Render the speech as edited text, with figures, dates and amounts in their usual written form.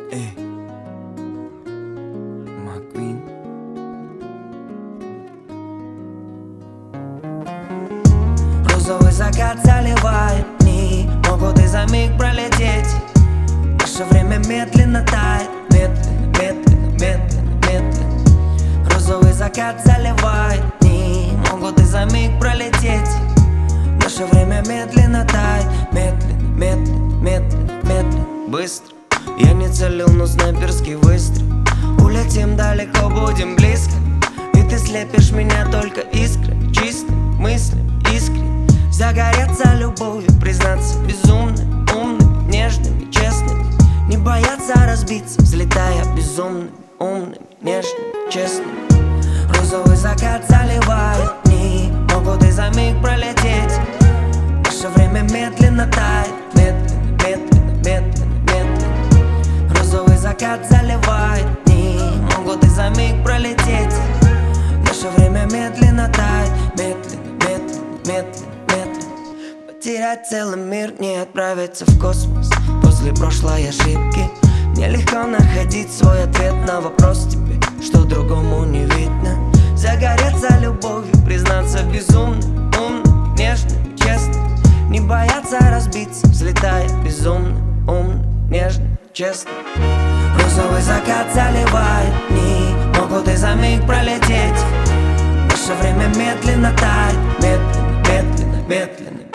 Эй, Маквин. Розовый закат заливает дни, могут и за миг пролететь. Наше время медленно тает, медленно, медленно, медленно, медленно. Розовый закат заливает дни, могут и за миг пролететь. Наше время медленно тает, медленно, медленно, медленно, медленно. Быстро, я не целил, но снайперский выстрел. Улетим далеко, будем близко, и ты слепишь меня только искрой, чистым мыслям, искренне. Загореться любовью, признаться безумным, умными, нежными, честными. Не бояться разбиться, взлетая безумными, умными, нежными, честными. Розовый закат заливает дни, могут и за миг пролететь. Наше время медленно тает, медленно, медленно, медленно, медленно. Розовый закат заливает дни, могут и за миг пролететь. Наше время медленно тает, медленно, медленно, медленно, медленно. Потерять целый мир, не отправиться в космос после прошлой ошибки. Мне легко находить свой ответ на вопрос тебе, что другому не видно. Загореться любовью, признаться безумным, умным, нежным, честным. Не бояться разбиться, взлетая безумным, умным, нежным, честным. Розовый закат заливает дни, могут и за миг пролететь. Наше время медленно тает, медленно, медленно, медленно,